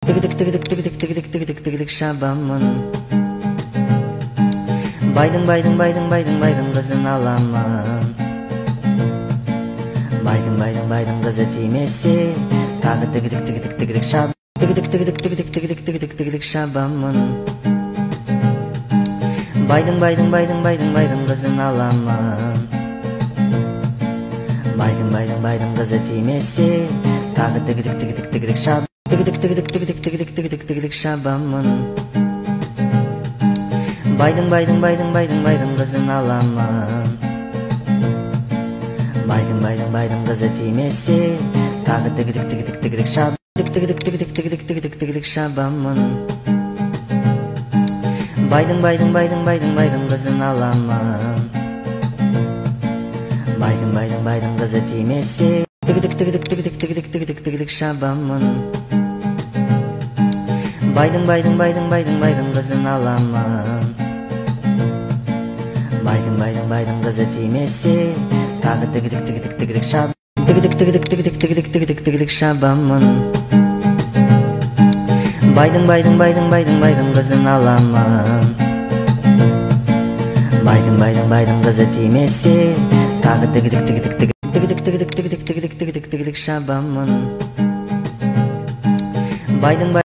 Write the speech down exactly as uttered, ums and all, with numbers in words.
тыгыдык тыгыдык тыгыдык тыгыдык тыгыдык тыгыдык шабамын. Байдың байдың байдың байдың байдың қызын аламын. Байдың байдың байдың қызы тимесе, тағы тыгыдык тыгыдык тыгыдык шаб. Тыгыдык тыгыдык тыгыдык тыгыдык тыгыдык тыгыдык шабамын. Байдың байдың байдың байдың байдың қызын аламын. Байдың байдың байдың қызы тимесе, тағы тыгыдык тыгыдык тыгыдык шаб. Тыгыдык тыгыдык тыгыдык тыгыдык тыгыдык тыгыдык шабамын. Байдың байдың байдың байдың байдың қызын аламын. Байдың байдың байдың қызы тимесе, тағы тыгыдык тыгыдык тыгыдык шаб. Тыгыдык тыгыдык тыгыдык тыгыдык тыгыдык шабамын. Байдың байдың байдың байдың байдың қызын аламын. Байдың байдың байдың қызы тимесе, тыгыдык тыгыдык тыгыдык тыгыдык тыгыдык тыгыдык шабамын. Байдың байдың байдың байдың байдың қызын аламын. Байдың байдың байдың қызы тимесе, тағы тыгыдык тыгыдык тыгыдык шаб. Тыгыдык тыгыдык тыгыдык тыгыдык тыгыдык тыгыдык шабамын. Байдың байдың байдың байдың байдың қызын аламын. Байдың байдың байдың қызы тимесе, тағы тыгыдык тыгыдык тыгыдык тыгыдык тыгыдык тыгыдык тыгыдык тыгыдык тыгыдык шабамын. Байдың